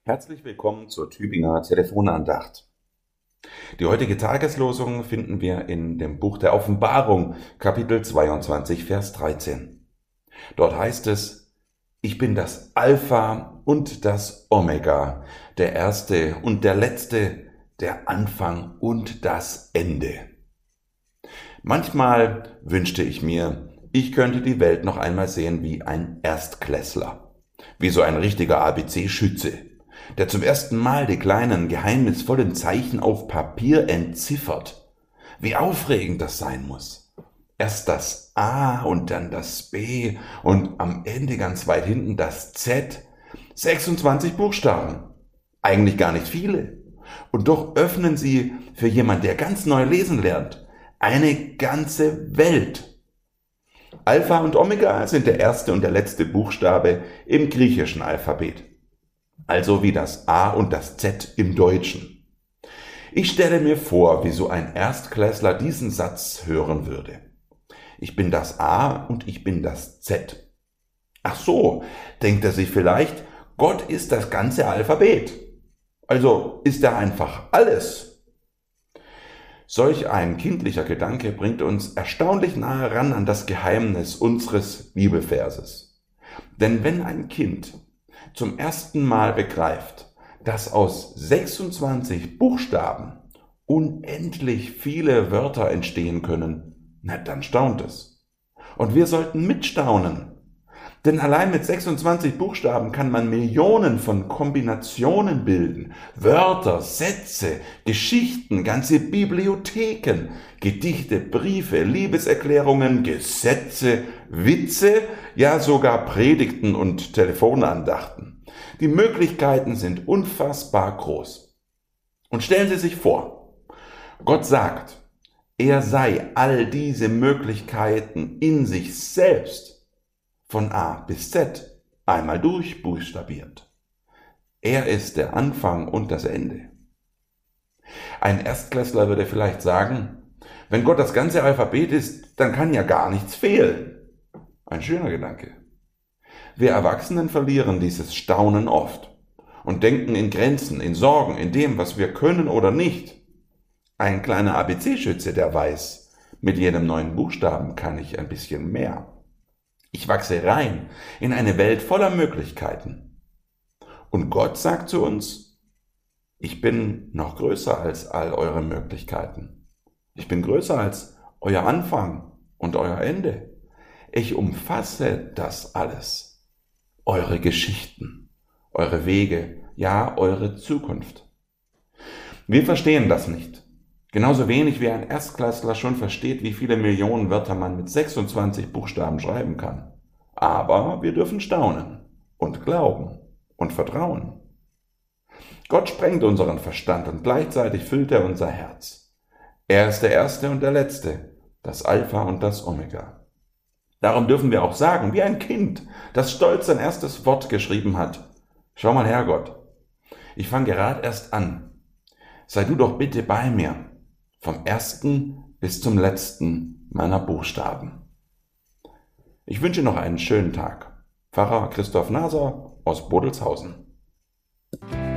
Herzlich willkommen zur Tübinger Telefonandacht. Die heutige Tageslosung finden wir in dem Buch der Offenbarung, Kapitel 22, Vers 13. Dort heißt es: Ich bin das Alpha und das Omega, der Erste und der Letzte, der Anfang und das Ende. Manchmal wünschte ich mir, ich könnte die Welt noch einmal sehen wie ein Erstklässler, wie so ein richtiger ABC-Schütze, der zum ersten Mal die kleinen, geheimnisvollen Zeichen auf Papier entziffert. Wie aufregend das sein muss. Erst das A und dann das B und am Ende ganz weit hinten das Z. 26 Buchstaben. Eigentlich gar nicht viele. Und doch öffnen sie für jemand, der ganz neu lesen lernt, eine ganze Welt. Alpha und Omega sind der erste und der letzte Buchstabe im griechischen Alphabet. Also wie das A und das Z im Deutschen. Ich stelle mir vor, wie so ein Erstklässler diesen Satz hören würde. Ich bin das A und ich bin das Z. Ach so, denkt er sich vielleicht, Gott ist das ganze Alphabet. Also ist er einfach alles. Solch ein kindlicher Gedanke bringt uns erstaunlich nahe ran an das Geheimnis unseres Bibelverses. Denn wenn ein Kind zum ersten Mal begreift, dass aus 26 Buchstaben unendlich viele Wörter entstehen können, na dann staunt es. Und wir sollten mitstaunen. Denn allein mit 26 Buchstaben kann man Millionen von Kombinationen bilden. Wörter, Sätze, Geschichten, ganze Bibliotheken, Gedichte, Briefe, Liebeserklärungen, Gesetze, Witze, ja sogar Predigten und Telefonandachten. Die Möglichkeiten sind unfassbar groß. Und stellen Sie sich vor, Gott sagt, er sei all diese Möglichkeiten in sich selbst von A bis Z einmal durchbuchstabiert. Er ist der Anfang und das Ende. Ein Erstklässler würde vielleicht sagen, wenn Gott das ganze Alphabet ist, dann kann ja gar nichts fehlen. Ein schöner Gedanke. Wir Erwachsenen verlieren dieses Staunen oft und denken in Grenzen, in Sorgen, in dem, was wir können oder nicht. Ein kleiner ABC-Schütze, der weiß, mit jedem neuen Buchstaben kann ich ein bisschen mehr. Ich wachse rein in eine Welt voller Möglichkeiten. Und Gott sagt zu uns, ich bin noch größer als all eure Möglichkeiten. Ich bin größer als euer Anfang und euer Ende. Ich umfasse das alles. Eure Geschichten, eure Wege, ja, eure Zukunft. Wir verstehen das nicht. Genauso wenig wie ein Erstklässler schon versteht, wie viele Millionen Wörter man mit 26 Buchstaben schreiben kann. Aber wir dürfen staunen und glauben und vertrauen. Gott sprengt unseren Verstand und gleichzeitig füllt er unser Herz. Er ist der Erste und der Letzte, das Alpha und das Omega. Darum dürfen wir auch sagen, wie ein Kind, das stolz sein erstes Wort geschrieben hat: Schau mal her, Gott, ich fange gerade erst an. Sei du doch bitte bei mir, vom ersten bis zum letzten meiner Buchstaben. Ich wünsche noch einen schönen Tag. Pfarrer Christoph Naser aus Bodelshausen.